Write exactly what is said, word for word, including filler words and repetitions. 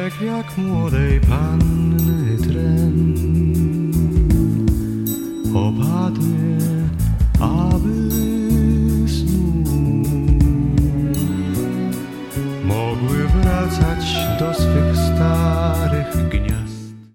uśmiech jak młodej panny tren opadnie, aby snu mogły wracać do swych